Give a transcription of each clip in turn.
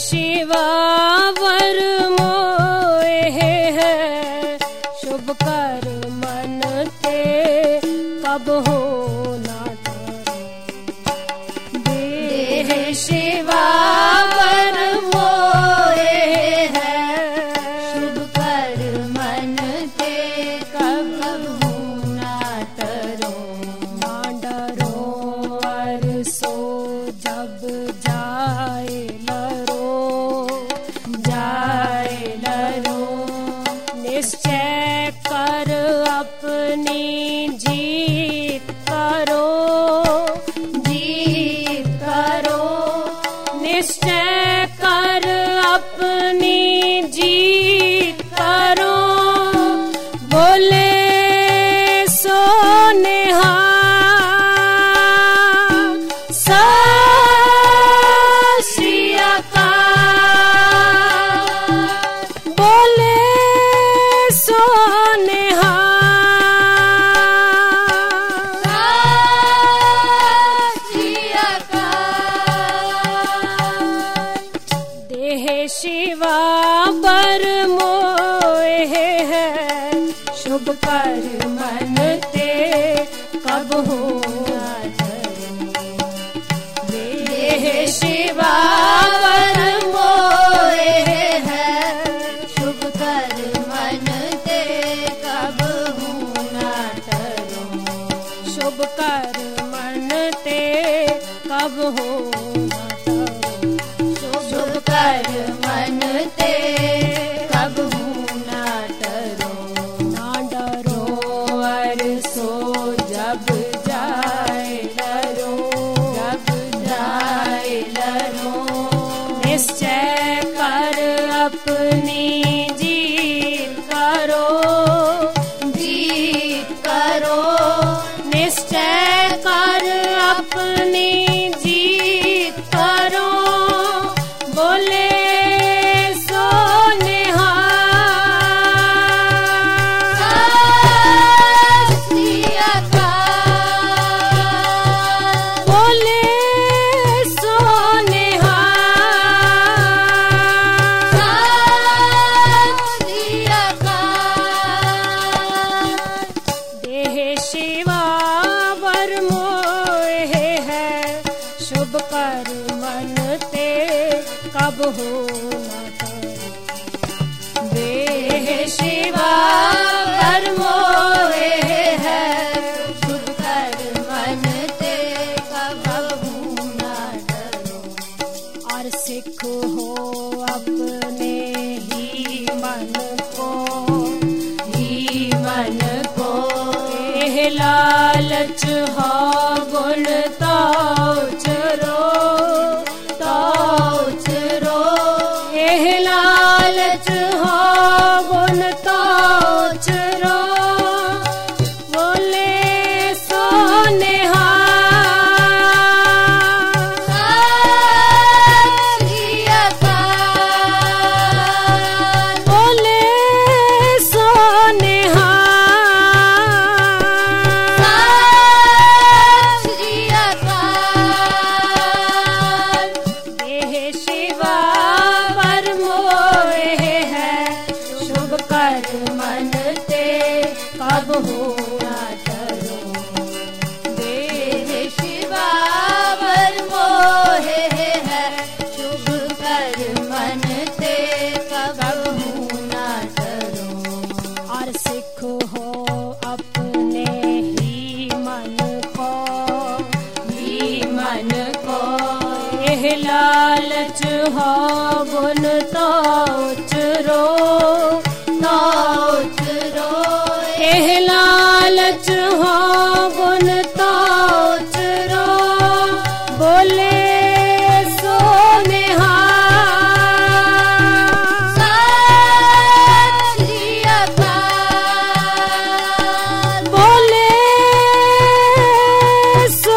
शिवा वर मोहे है शुभ कर मन ते कब हो ना देह शिवा वर मोहे है शुभ कर मन ते कब हो ना तरो ना डरो और सो जब जाए निश्चय कर अपनी जीत करो निश्चय कर अपनी जीत करो बोले सो निहाल सत श्री अकाल बोले सो निहाल सत श्री अकाल देह शिवा बर मोहे है शुभ कर मन ते कब हो देह शिवा बर मोहे है शुभ कर मन ते कब हो ना डरो शुभ कर मन ते कब हो ना डरो शुभ कर मन ते कब हो ना डरो और सो जब जाए लरो निश्चय कर अपनी जीत करो निश्चय कर अपनी जीत करो बोले सो निहाल सत श्री अकाल बोले सो निहाल सत श्री अकाल देह शिवा वर मोहे है शुभ कर मन ते कब हो ना डरो देह शिवा वर मोहे है शुभ कर मन ते कब हो ना डरो और सिख हो अपने ही मन को एह लालच हो गुण ताउचरो एह लालच हो गुण ताउचरो बोले सो निहाल सत श्री अकाल बोले सो निहाल सत श्री अकाल देह शिवा वर मोहे है शुभ कर मन ते कब हो ना डरो देह शिवा वर मोहे है शुभ कर मन ते कब हो ना डरो और सिख हो अपने ही मन को एह लालच हो गुण ताउचरो एह लालच हो गुण ताउचरो बोले सो निहाल सत श्री अकाल बोले सो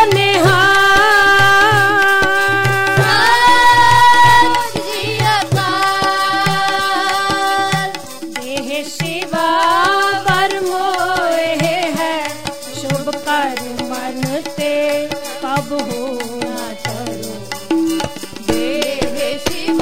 निहाल सत श्री अकाल देह शिवा वर मोहे है शुभ कर मन ते कब हो ना डरो देह शिवा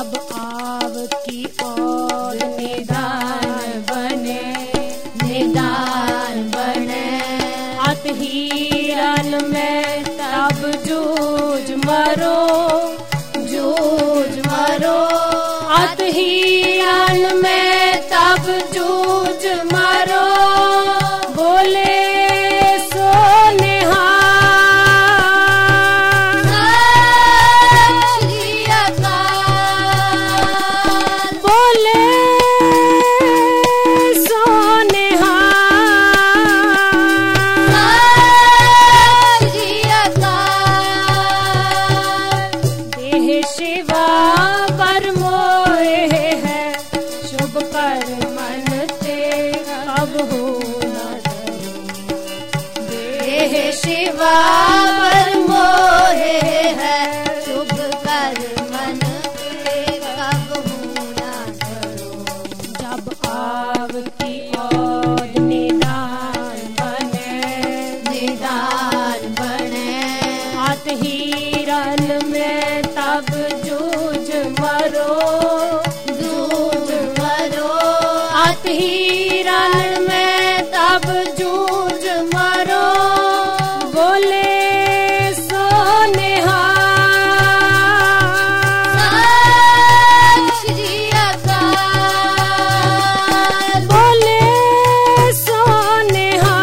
जब आव की ओर निदान बने, निदान बने अत हीरन में तब जूझ मरो, जूझ मरो अत हीरन में तब जूझ मरो। बोले शिवा पर मोहे है, शुभ कर मन के कब होना करो। जब आव की ओर निदान बने, निदान बने अत हीरन में तब जूझ मरो, जूझ मरो अत हीरन में तब जूझ मरो। बोले सोनेहा श्री अकाल, बोले सोनेहा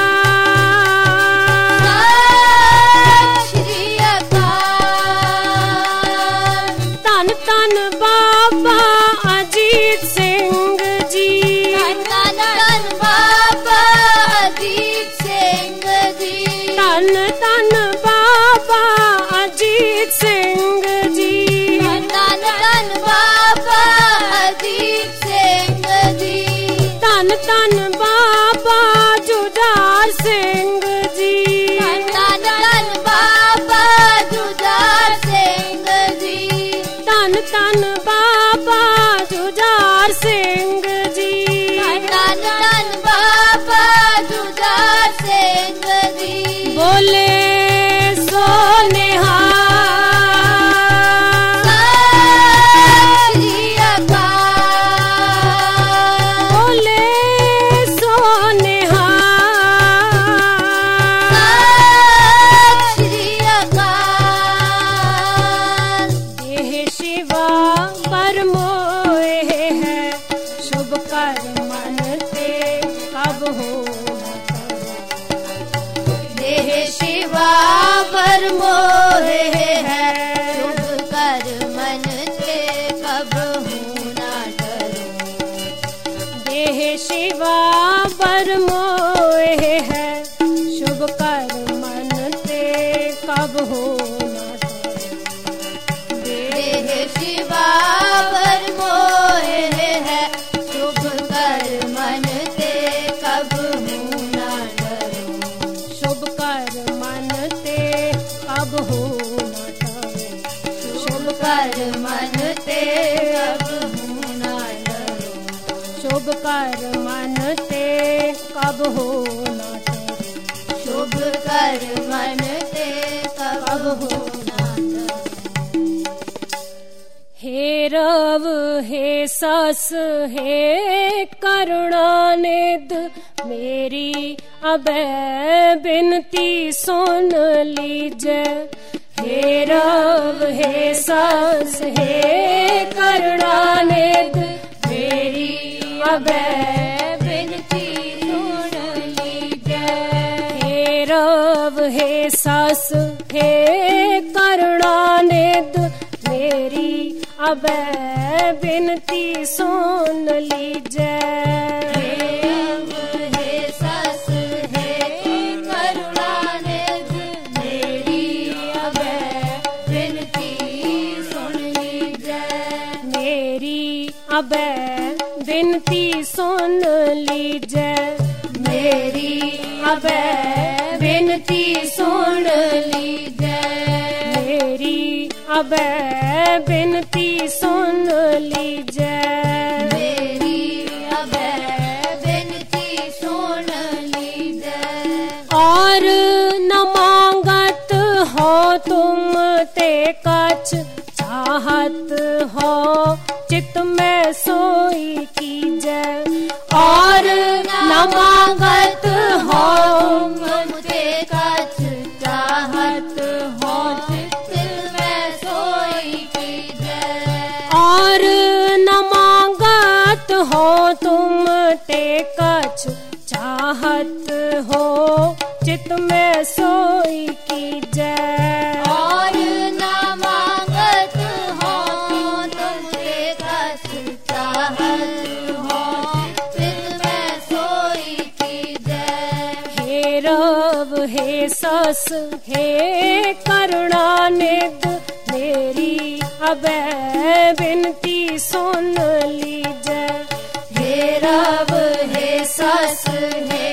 श्री अकाल। तन तन बाबा अजीत सिंह जी, तन तन बाबा अजीत सिंह जी, तन तन बाबा अजीत सिंह जी, तन तन बाबा अजीत सिंह जी, तन तन बाबा जुझार सिंह जी, तन तन बाबा जुझार सिंह जी, तन तन बाबा जुझार सिंह जी, तन तन बाबा जुझार सिंह जी। बोले सोनेहा श्री अकाल, बोले सोनेहा श्री अकाल। देह शिवा पर मोहे है, शुभ कर मन ते कब होना करो। देह शिवा पर मोहे है, शुभ कर मन ते कब होना करो। देह शिवा पर मोहे है, शुभ कर मन ते कब होना करो। देह शिवा पर मोहे है, शुभ कर मन ते कब होना करो। शुभ कर मन ते कब होना करो। शुभ कर मन ते कब होना करो। शुभ कर मन ते कब होना करो। शुभ कर मन ते कब होना करो। हे रव हे सस हे करुणानिध, मेरी अबे बिनती सुन लीजे। हे रव हे सस हे करुणानिध, मेरी अबे बिनती सुन लीजे। हे रव हे सस हे करुणानिध, मेरी अबे बिनती सुन लीजे। अबे बिनती सुन लीजे, मेरी अबे बिनती सुन लीजे। मेरी अबे बिनती सुन लीजे। मेरी अबे बिनती सुन लीजे। और न मांगत हो तुम ते कछ, चाहत चाहत हो चित में सोई कीजे, और न मांगत हो मुझे कछ चाहत हो चित में सोई कीजे, और न मांगत हो तुम ते कछ चाहत हो चित में सोई कीजे, और न मांगत हो तुमसे कछ चाहत हो चित में सोई कीजे। हे रव हे सस हे करुणानिध मेरी अबे बिनती सुन लीजे, हे रब हे सस हे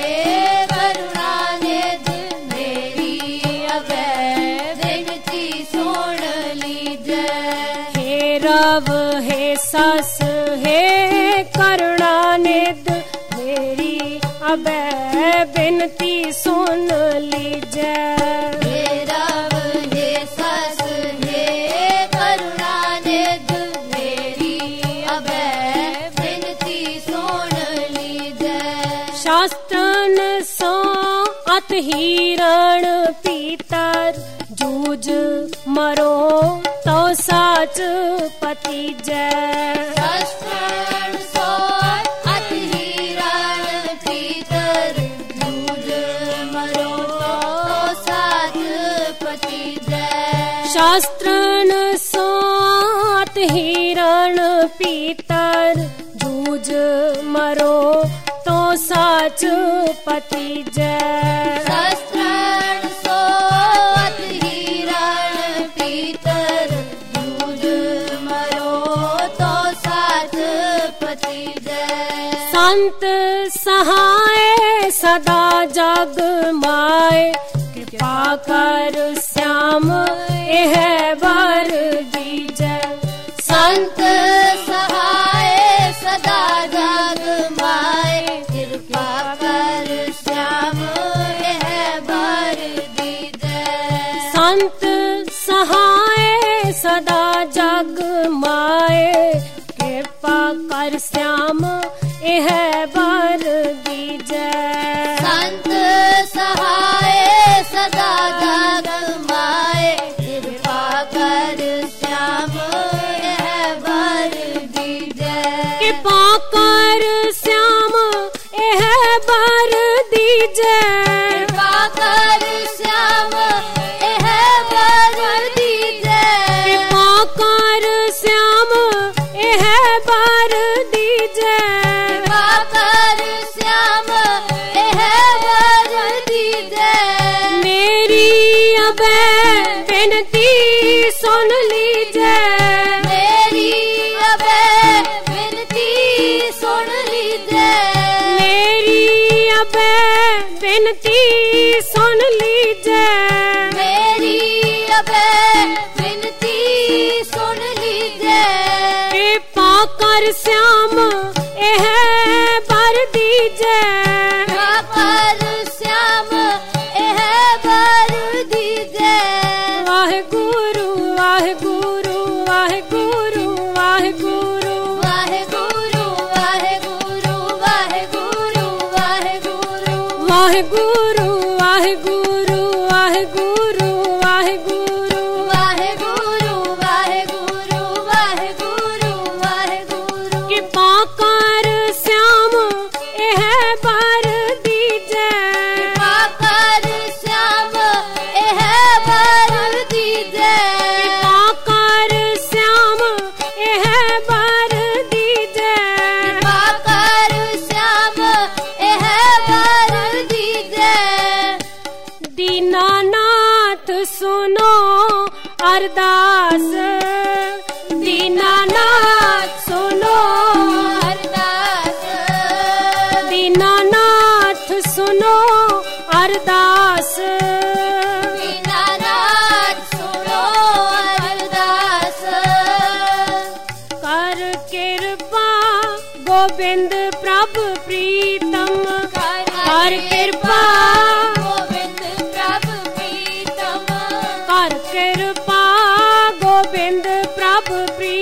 करुणानिधि मेरी अबे विनती सुन लीजे, हे रव हे सस हे करुणानिध मेरी अबे बिनती सुन लीजे, हे रब हे सस हे करुणानिधि मेरी अबे विनती सुन लीजे, शास्त्रन सो अत हिरण पीतर जूझ मरो तो साच पति जय, शस्त्र सो अत हिरण पीतर जूझ मरो तो साथ पति जय, शास्त्रन सो अत हिरण पीतर जूझ मरो तो साच पति जय, शस्त्र सो अत हिरण पीतर जूझ मरो तो साथ पति जय, संत सहाय सदा जग माय कृपा कर श्याम यह वर दीजय, संत सहाय सदा जग माय कृपा कर श्याम यह वर दीजय, संत सहाय सदा जग माय कृपा कर श्याम यह वर दीजय, संत सहाय सदा जग माय कृपा कर श्याम यह वर दीजय, कृपा कर श्याम यह वर दीजय, कृपा कर श्याम यह वर दीजय, कृपा कर श्याम यह वर दीजय, कृपा कर श्याम यह वर दीजय, मेरी अबे विनती सुन लीजय, मेरी अबे विनती सुन लीजय, मेरी अबे विनती सुन लीजय, मेरी अबे विनती सुन लीजय, कृपा कर श्याम यह वर दीजय, कृपा कर श्याम यह वर दीजय, वाहेगुरु वाहेगुरु वाहेगुरु वाहेगुरु वाहेगुरु वाहेगुरु वाहेगुरु वाहेगुरु वाहेगुरु वाहेगुरु वाहेगुरु वाहेगुरु वाहेगुरु वाहेगुरु वाहेगुरु वाहेगुरु, कृपा कर श्याम यह वर दीजय, कृपा कर श्याम यह वर दीजय, कृपा कर श्याम यह वर दीजय, कृपा कर श्याम यह वर दीजय, दीनानाथ सुनो अरदास, दीनानाथ सुनो अरदास, दीनानाथ सुनो अरदास, दीनानाथ सुनो अरदास, कर कृपा गोविंद प्रभु प्रीतम, कर कृपा गोविंद प्रभु प्रीतम, कर कृपा गोविंद प्रभु प्रीतम,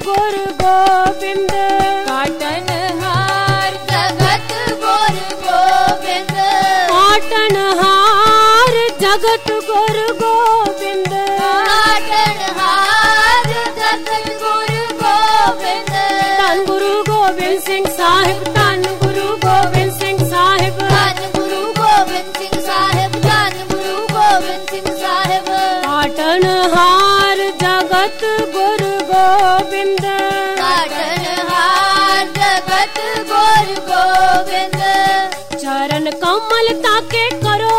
गुरु गोविंद काटन हार जगत गुरु गोविंद काटन हार जगत गुरु गोविंद काटन हार जगत गुरु गोविंद धन गुरु गोबिंद सिंह साहिब धन गुरु गोबिंद सिंह साहिब धन गुरु गोबिंद सिंह साहिब धन गुरु गोबिंद सिंह साहिब काटन हार जगत गुरु गोविंद काटन हार जगत गुरु गोविंद चरण कमल ताके करो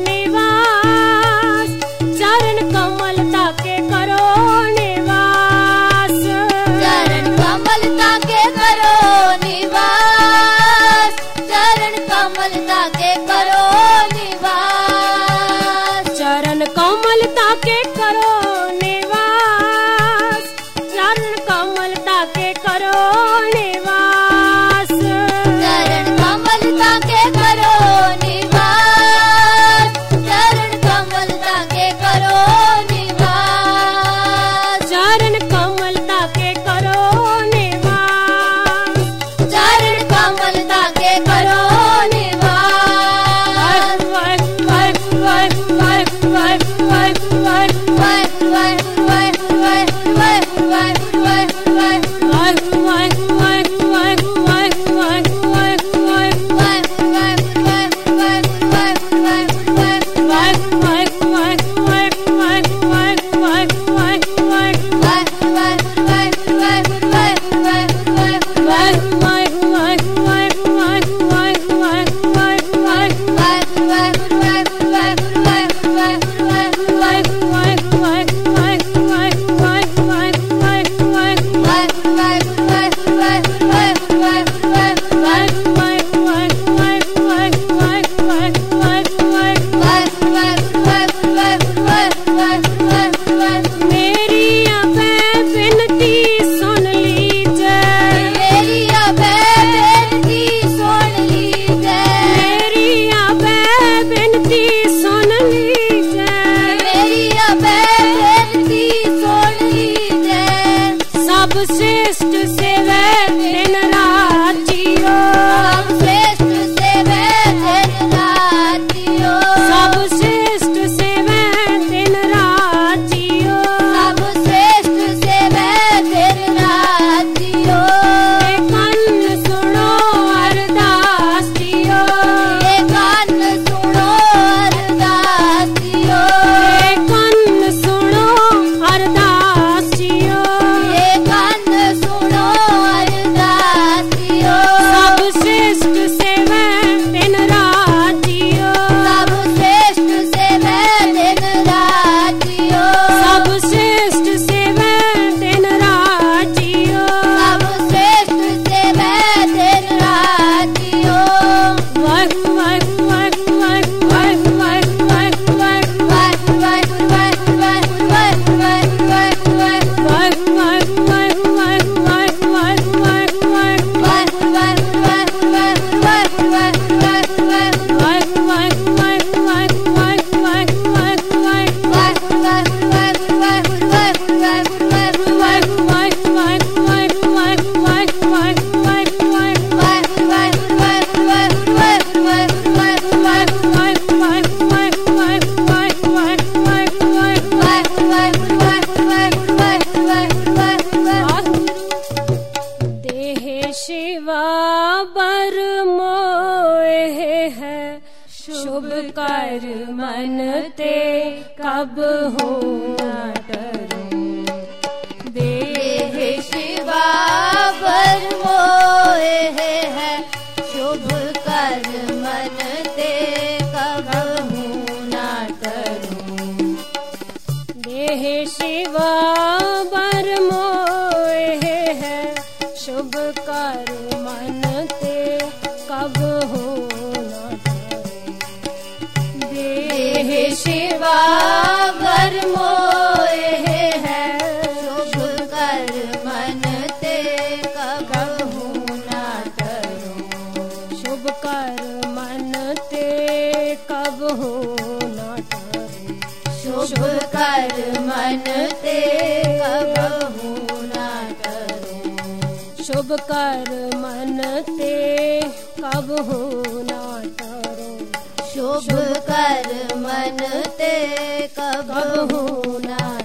निवास चरण कमल ताके करो निवास चरण कमल ताके करो निवास चरण कमल ताके करो निवास चरण कमल ताके करो निवास चरण कमल ताके करो निवास चरण कमल ताके करो निवास चरण कमल ताके करो निवास चरण कमल ताके करो निवास चरण कमल ताके करो निवास वाहिगुरु वाहिगुरु वाहिगुरु वाहिगुरु वाहिगुरु वाहिगुरु वाहिगुरु वाहिगुरु वाहिगुरु वाहिगुरु वाहिगुरु वाहिगुरु वाहिगुरु वाहिगुरु वाहिगुरु वाहिगुरु वाहिगुरु श्रेष्ठ सेवे दिन रात जियो श्रेष्ठ सेवे दिन रात जियो सब श्रेष्ठ सेवे दिन रात जियो सब श्रेष्ठ सेवे दिन रात जियो कन्न सुनो अरदास जियो कान सुनो अरदास जियो कन्न सुनो अरदास जियो कान सुनो अरदास जियो सब श्रेष्ठ सेवे दिन रात जियो सब श्रेष्ठ सेवे दिन रात जियो सब श्रेष्ठ सेवे दिन रात जियो सब श्रेष्ठ सेवे दिन रात जियो वाहिगुरु वाहिगुरु वाहिगुरु वाहिगुरु वाहिगुरु वाहिगुरु वाहिगुरु शिवा बर मोए है शुभ कर मन ते कब हो न डरूं देह शिवा बर मोए है शुभ कर मन ते कब हूँ न डरूं देह शिवा बर मोए है शुभ कर मन ते कब हो न डरूं देह शिवा बर मोए है शुभ कर मन ते कब हूँ न डरूं शुभ कर मन ते कब हो न डरूं शुभ कर मन ते कब हूँ न डरूं शुभ कर मन ते कब हो ना टरो शुभ कर मन ते कब हो ना